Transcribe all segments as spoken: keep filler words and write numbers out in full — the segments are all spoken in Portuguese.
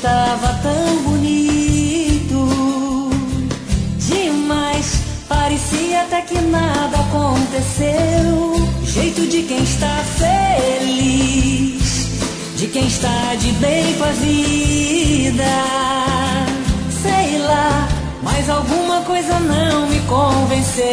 estava tão bonito demais, parecia até que nada aconteceu. Jeito de quem está feliz, de quem está de bem com a vida. Sei lá, mas alguma coisa não me convenceu.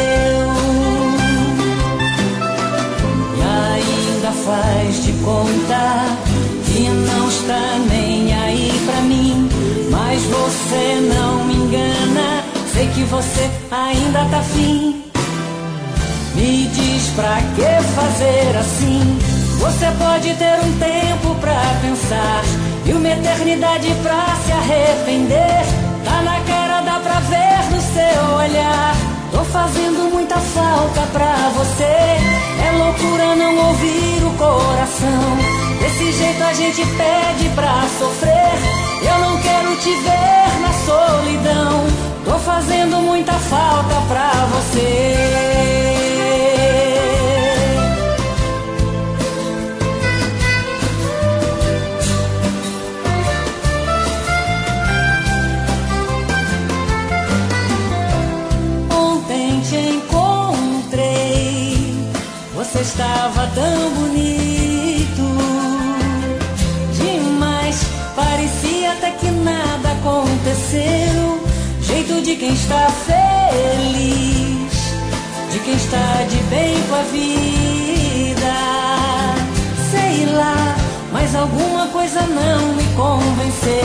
E ainda faz de conta que não está nem aí pra mim, mas você não me engana, sei que você ainda tá afim. Me diz pra que fazer assim? Você pode ter um tempo pra pensar e uma eternidade pra se arrepender. Tá na cara, dá pra ver no seu olhar. Tô fazendo muita falta pra você. É loucura não ouvir o coração. Desse jeito a gente pede pra sofrer. Eu não quero te ver na solidão. Tô fazendo muita falta pra você. Você estava tão bonito demais, parecia até que nada aconteceu. Jeito de quem está feliz, de quem está de bem com a vida. Sei lá, mas alguma coisa não me convenceu.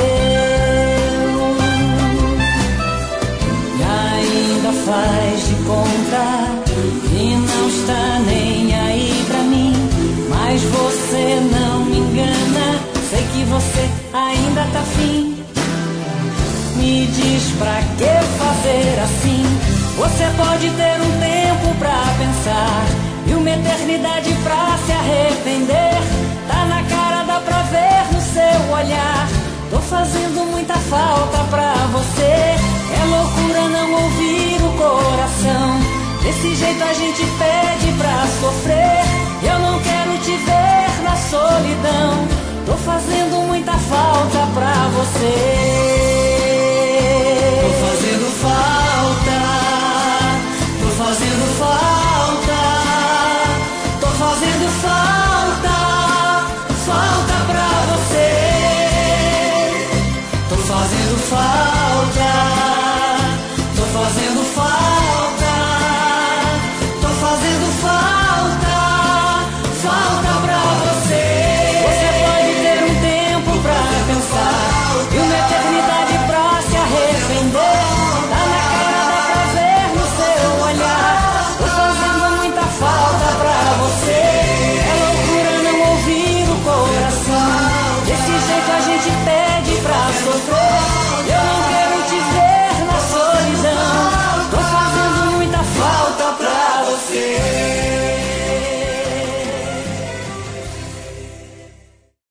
E ainda faz de conta que não está nem aí pra mim, mas você não me engana, sei que você ainda tá afim. Me diz pra que fazer assim? Você pode ter um tempo pra pensar e uma eternidade pra se arrepender. Tá na cara, dá pra ver no seu olhar. Tô fazendo muita falta pra você. É loucura não ouvir o coração. Desse jeito a gente pede pra sofrer. Eu não quero te ver na solidão. Tô fazendo muita falta pra você. Tô fazendo falta. Tô fazendo falta. Tô fazendo falta. Falta pra você. Tô fazendo falta.